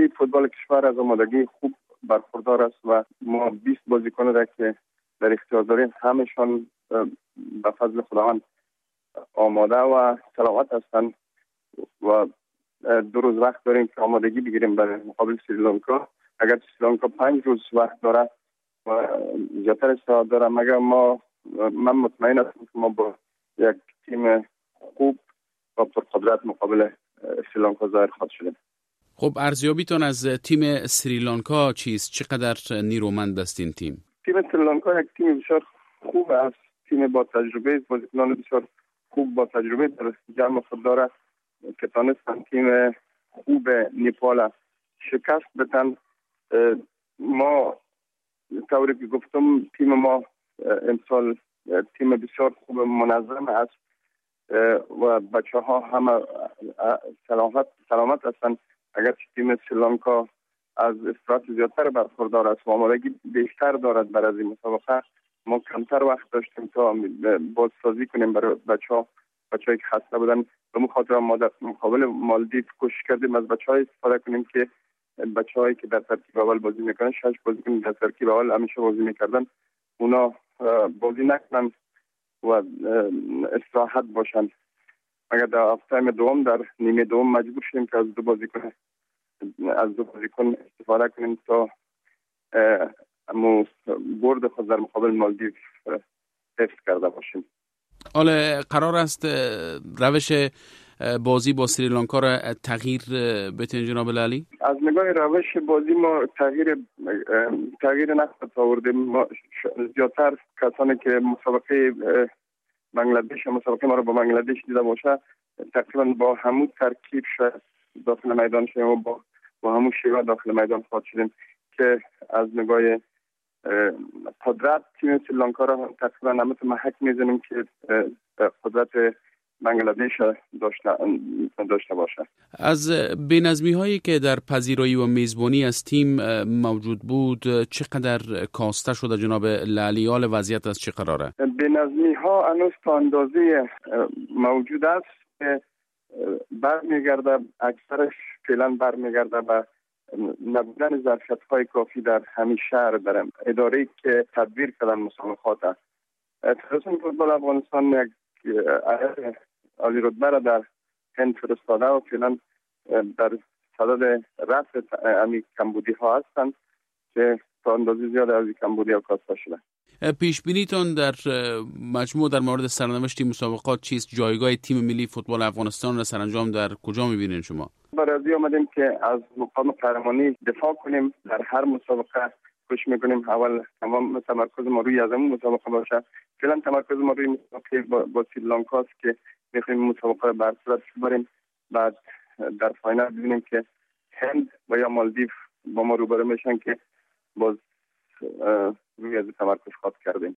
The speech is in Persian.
ملی فوتبال کشور از آمادگی خوب برخوردار است و ما 20 بازیکن را که در اختیار داریم همشان به فضل خداوند آماده و سلامت هستند و 2 روز وقت داریم که آمادگی بگیریم برای مقابل سریلانکا. اگر سریلانکا 5 روز وقت داره و زیادتر استعداد داره، مگر من مطمئن هستم که ما با یک تیم خوب و پرقدرت مقابل سریلانکا ظاهر خواهد شدیم. خب ارزیابیتون از تیم سریلانکا چیست؟ چقدر نیرومند است این تیم؟ تیم سریلانکا یک تیم بسیار خوب است، تیم با تجربه، بازیکنان بسیار خوب با تجربه در جمع خود داره که تانستن تیم خوب نیپال شکست بدن. ما طوری که گفتم تیم ما امسال تیم بسیار خوب منظم است و بچه ها همه سلامت هستند. اگر تیم سریلانکا از استراحت زیادتر برخوردار است و آمادگی بیشتر دارد برای از این مسابقه، ما کمتر وقت داشتیم تا بازسازی کنیم برای بچه‌هایی که خسته بودن. به مخاطر ما در مقابل مالدیو کوشش کردیم از بچه‌ها استفاده کنیم که بچه‌هایی که در ترکیب اول بازی میکنن، 6 بازیکن در ترکیب اول همیشه بازی میکردن، اونا بازی نکنن و استراحت باشن. اگر در هفته دوم در نیمه دوم مجبور شدیم که از دو بازیکن استفاده کنیم تا برد خود در مقابل مالدیو حفظ کرده باشیم. حالا قرار است روش بازی با سریلانکا را تغییر بدین جناب العلی؟ از نگاه روش بازی ما تغییر نخواهد آوردیم. ما زیادتر کسانی که مسابقه ما رو با بنگلادش دیده باشه، تقریبا با همون ترکیب شد داخل میدان شدیم و با همون شیوه داخل میدان خواهد شدیم که از نگاه قدرت تیم سریلانکا را تقریبا همه محک میزنیم که قدرت بنگلادش داشته باشه. از بی‌نظمی هایی که در پذیرایی و میزبانی از تیم موجود بود چقدر کاسته شده جناب العلی؟ حال وضعیت از چه قراره؟ بی‌نظمی ها هنوز تا اندازه موجود است که برمیگرده، اکثرش فعلا برمیگرده به نبودن ظرفیت‌های کافی در همین شهر، در اداره‌ای که تدبیر کردن مسابقات. فدراسیون فوتبال افغانستان یک عالی رتبه را در هند فرستاده و فعلا در صدد رفع امی کمبودی ها هستند که تا اندازه زیاد از این کمبودی ها کاسته شده. پیش بینیتون در مجموع در مورد سرنوشت مسابقات چیست؟ جایگاه تیم ملی فوتبال افغانستان را سرانجام در کجا می‌بینید شما؟ برای آمدیم که از مقام قهرمانی دفاع کنیم. در هر مسابقه کوشش میکنیم اول تمام تمرکز ما روی ازمون مسابقه باشه. فعلا تمرکز ما روی مسابقه با سریلانکا است که میخوایم مسابقه رو بر صورت ببریم، بعد در فاینال ببینیم که هند و یا مالدیو با ما روبرو میشن که باز روی از تمرکز خواهد کردیم.